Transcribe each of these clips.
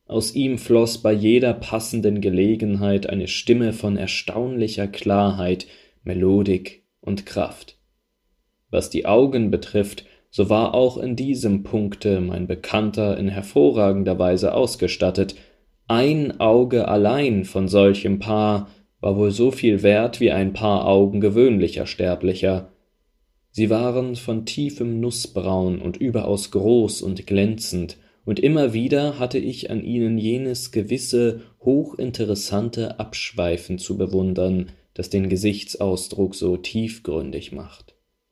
Aus ihm floss bei jeder passenden Gelegenheit eine Stimme von erstaunlicher Klarheit, Melodik und Kraft. Was die Augen betrifft, so war auch in diesem Punkte mein Bekannter in hervorragender Weise ausgestattet. Ein Auge allein von solchem Paar war wohl so viel wert wie ein Paar Augen gewöhnlicher Sterblicher. Sie waren von tiefem Nußbraun und überaus groß und glänzend, und immer wieder hatte ich an ihnen jenes gewisse, hochinteressante Abschweifen zu bewundern, das den Gesichtsausdruck so tiefgründig macht.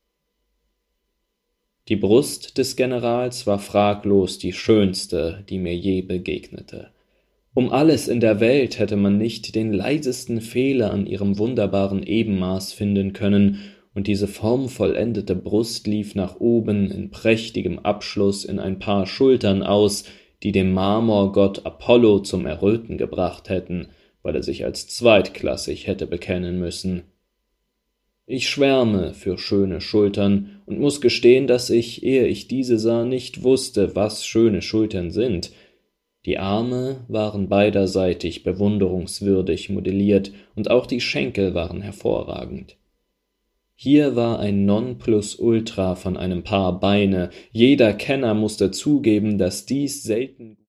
Die Brust des Generals war fraglos die schönste, die mir je begegnete. Um alles in der Welt hätte man nicht den leisesten Fehler an ihrem wunderbaren Ebenmaß finden können, und diese formvollendete Brust lief nach oben in prächtigem Abschluss in ein Paar Schultern aus, die dem Marmorgott Apollo zum Erröten gebracht hätten, weil er sich als zweitklassig hätte bekennen müssen. Ich schwärme für schöne Schultern und muß gestehen, dass ich, ehe ich diese sah, nicht wusste, was schöne Schultern sind. Die Arme waren beiderseitig bewunderungswürdig modelliert, und auch die Schenkel waren hervorragend. Hier war ein Nonplusultra von einem Paar Beine. Jeder Kenner mußte zugeben, dass dies selten